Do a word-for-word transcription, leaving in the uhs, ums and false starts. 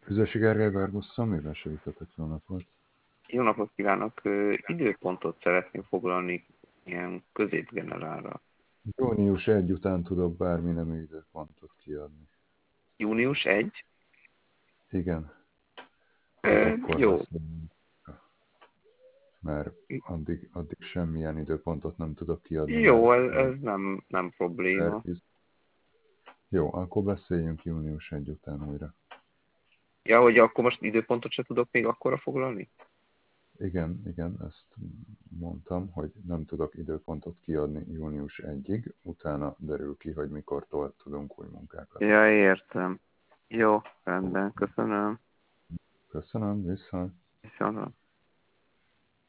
Üzesi Gergely Bárbusszal, mivel segíthetek? Jó napot! Jó napot kívánok! Ö, Időpontot szeretném foglalni ilyen középgenerálra. Június elseje után tudok bármi nemű időpontot kiadni. június elseje? Igen, az Ö, akkor jó. lesz, mert addig, addig semmilyen időpontot nem tudok kiadni, Jó, mert ez, ez nem, nem probléma. terviz. Jó, akkor beszéljünk június elseje után újra. Ja, hogy akkor most időpontot se tudok még akkora foglalni? Igen, igen, ezt mondtam, hogy nem tudok időpontot kiadni június elsejéig, utána derül ki, hogy mikortól tudunk új munkákat. Ja, értem. Jó, rendben, köszönöm. Köszönöm, viszont. Viszont.